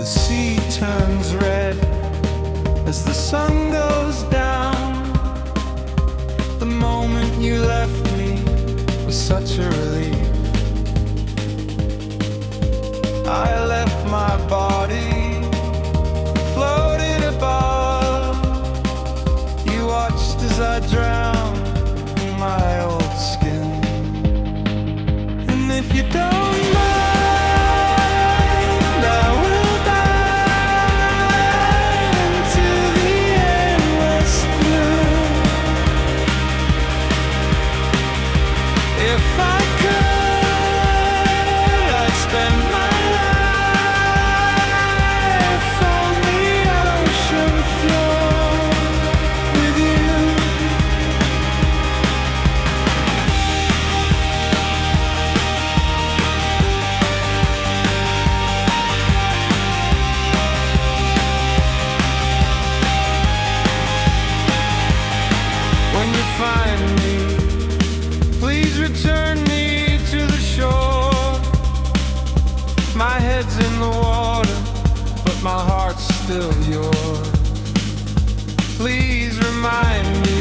sea turns red as the sun goes down. The moment you left me was such a relief. I left my body, floated above. You watched as I drowned in my old skin. And if you don't mind, I will dive into the endless blue. If I could, I'd spend my life on the ocean floor with you. When you find me, please return me to the shore. My head's in the water, but my heart's still yours. Please remind me